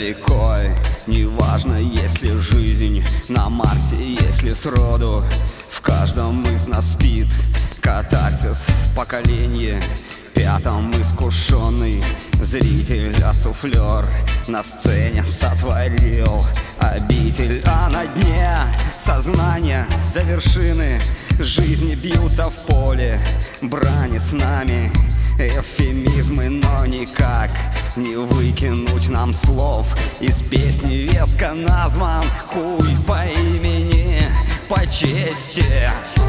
далеко. Неважно, если жизнь на Марсе, если сроду в каждом из нас спит катарсис в поколении пятом. Искушенный зритель, а суфлер на сцене сотворил обитель, а на дне сознания за вершины жизни бьются в поле брани с нами. Эвфемизмы, но никак не выкинуть нам слов из песни веско назван хуй по имени, по чести.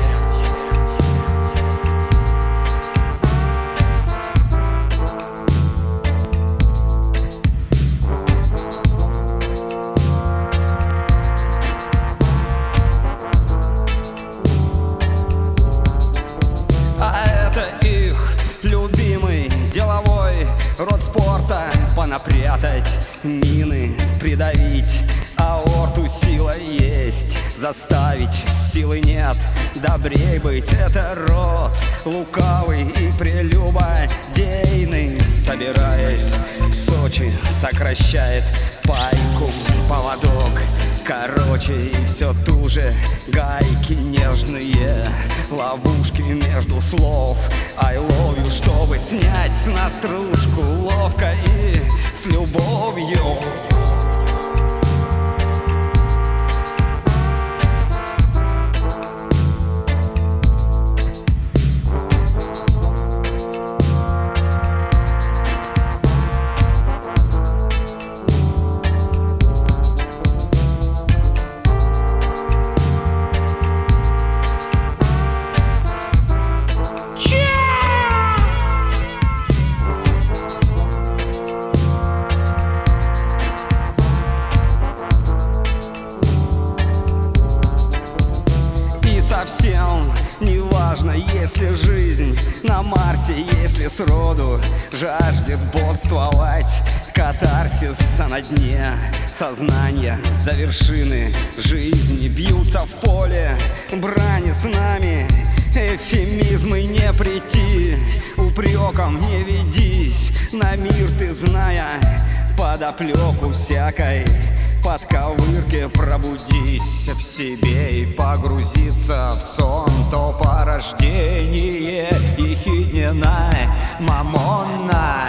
Род спорта, понапрятать мины, придавить аорту. Сила есть, заставить силы нет. Добрей быть, это род лукавый и прелюбодейный. Собираясь в Сочи, сокращает пайку поводок. Короче, и все туже гайки нежные, ловушки между слов I love you, чтобы снять с нас стружку ловко и с любовью. Совсем неважно, если жизнь на Марсе, если сроду жаждет бодствовать катарсиса на дне сознания за вершины жизни бьются в поле брани с нами. Эвфемизмы не прийти, упреком не ведись на мир ты, зная подоплеку всякой подковырки. Пробудись в себе и погрузиться в сон, то порождение ехидненной мамонной.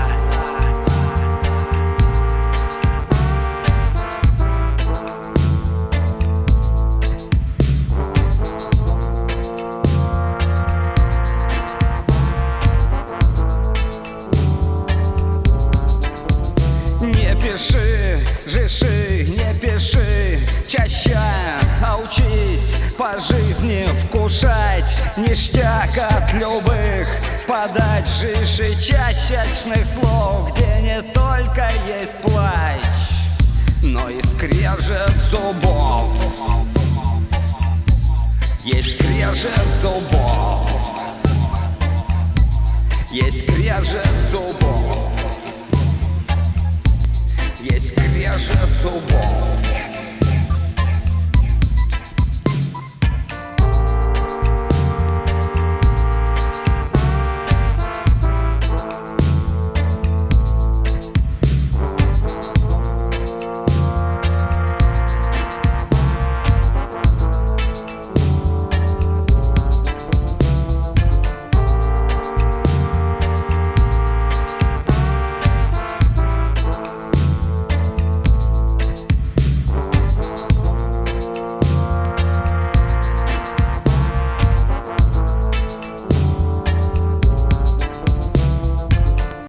Не пиши, жиши, не пиши чаще, а учись по жизни вкушать ништяк от любых подач. Жиши чащачных слов, где не только есть плач, но и скрежет зубов. Есть скрежет зубов, есть скрежет зубов, есть скрежет зубов.